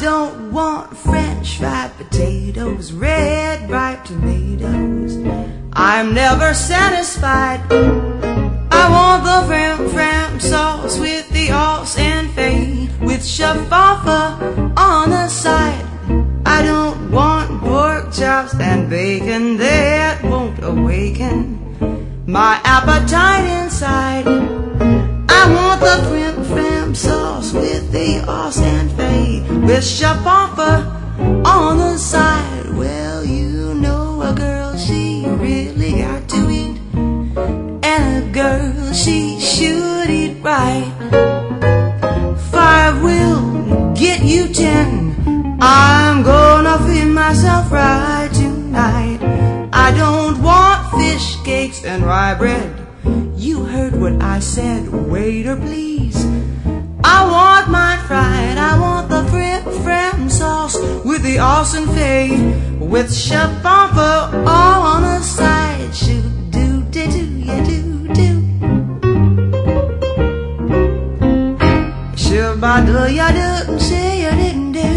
don't want French fried potatoes, red ripe tomatoes. I'm never satisfied. I want the fram sauce with the os and fade, with shaffa on the side. I don't want pork chops and bacon, that won't awaken my appetite inside. I want the fram sauce with the os and fade, with shaffa on the side. Well, you know a girl, she really got to eat, and a girl, she should eat right. 5 will get you 10. I'm gonna feed myself right tonight. I don't want fish cakes and rye bread. You heard what I said, waiter please. I want mine fried. I want the fram sauce with the os and fade, with shaffa on the side. Shoot do do ya do do. Shabba do ya do, say you didn't do.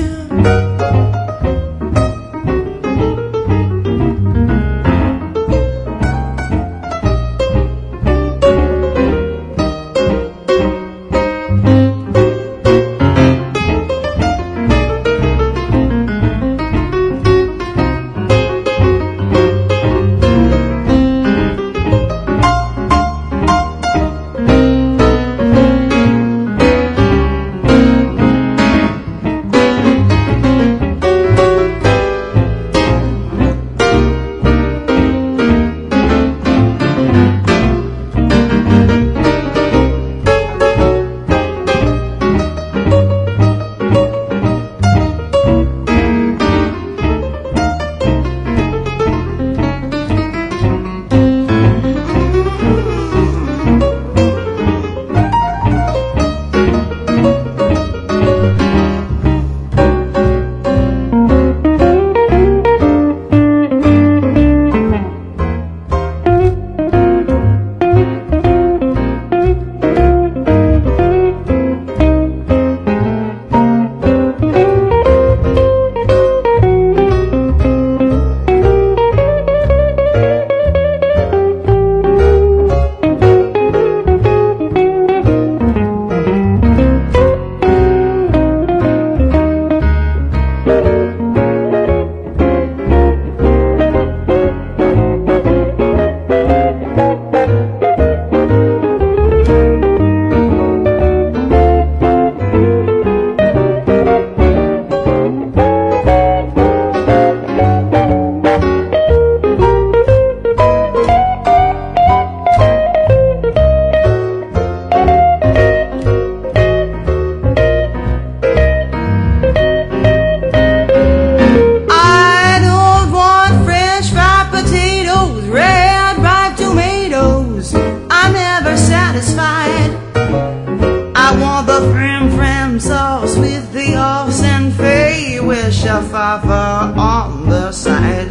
I want the fram sauce with the os and fade, with shaffa on the side.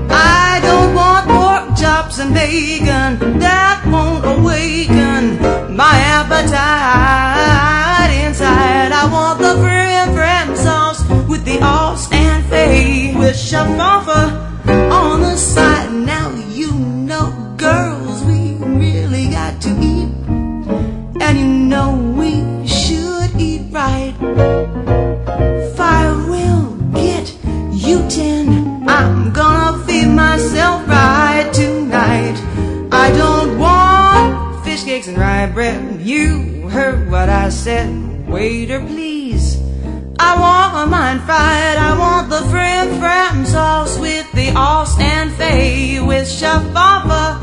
I don't want pork chops and bacon, that won't awaken my appetite inside. I want the fram sauce with the os and fade, with shaffa on the side. Now you know, girls, we really got to eat, and you know we should eat right. 5 will get you 10. I'm gonna feed myself right tonight. I don't want fish cakes and rye bread. You heard what I said, waiter please. I want mine fried. I want the fram sauce with the os and fade, with shaffa